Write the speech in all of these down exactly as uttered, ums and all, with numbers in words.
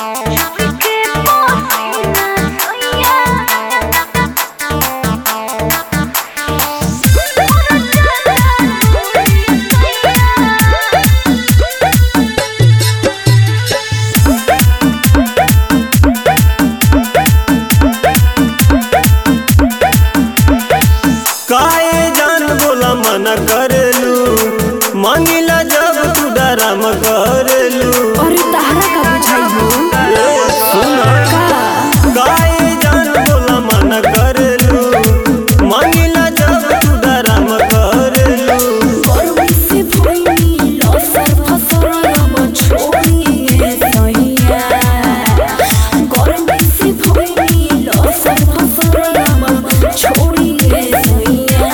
मना करेलू मांगिला जब तू डराम करेलू। अरे तहरा का बुझाई हो सुना गाय जान बोला मना करेलू मांगिला जब तू डराम करेलू। गर्मी से भइली लसर फसर अब छोड़िए सैया। गर्मी से भइली लसर फसर अब छोड़िए सैया।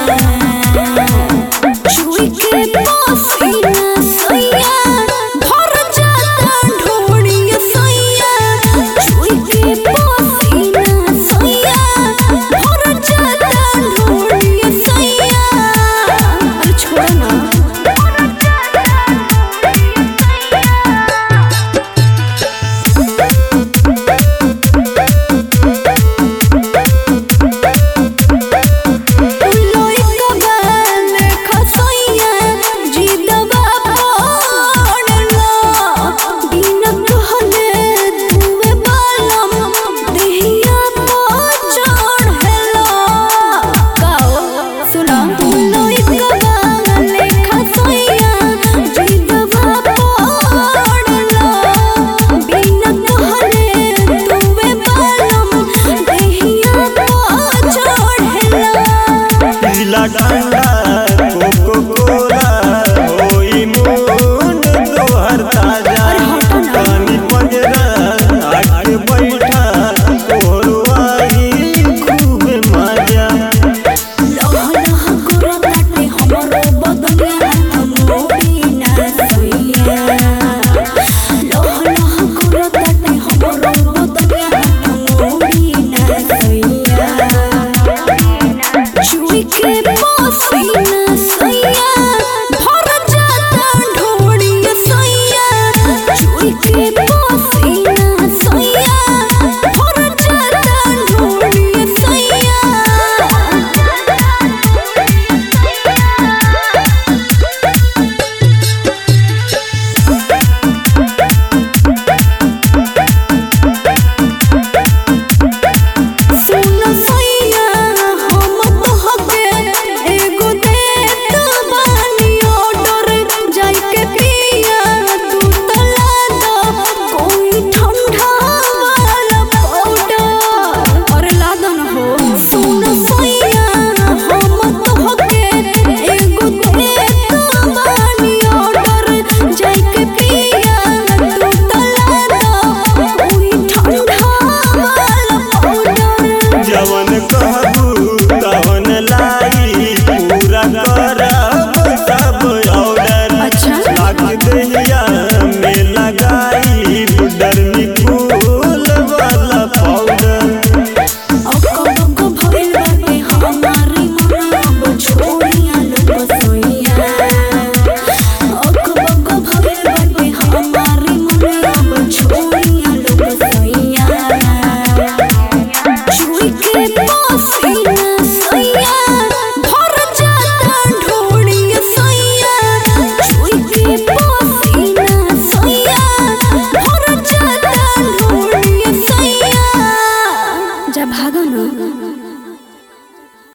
चुई के पसीना सैया भर जाता ढोड़िए सैया। चुई के पसीना सैया भर जाता ढोड़िए सैया। अरे छोड़ ना ठंडा कोको कोला होई मुंड तोहर ताजा। पानी पंजरा आके बैठा तोहर आई खूब मजा। लह लह करताटे हमरो बदनिया मोरी ना सैया। लह लह करताटे हमरो बदनिया मोरी ना सैया। चुई के पसीना सैया भर जाता ढोड़िए सैया। चुई के पसीना सैया भर जाता ढोड़िए सैया। सुन सैया हम तोहके एगो देत बानी ऑर्डर। जाके पिया तू तला द कोई ठंडा वाला पाउडर। अरे ला दो ना हो। सुन सैया हम तोहके एगो देत बानी ऑर्डर। जाके पिया तू तला द कोई ठंडा वाला पाउडर। जवन कहबू तवन लाई पूरा करब सब ऑर्डर। अच्छा लाग दहिया में लगाई डरमी फूल वाला पाउडर। अकबक भइल बाटे हमारी मन अब छोड़िया लोग सैया। अकबक भइल बाटे हमारी मन अब छोड़िया लोग सैया। चुई के पसीना सैया भर जाता ढोड़िए सैया। चुई के पसीना सैया भर जाता ढोड़िए सैया। जा भागो ना।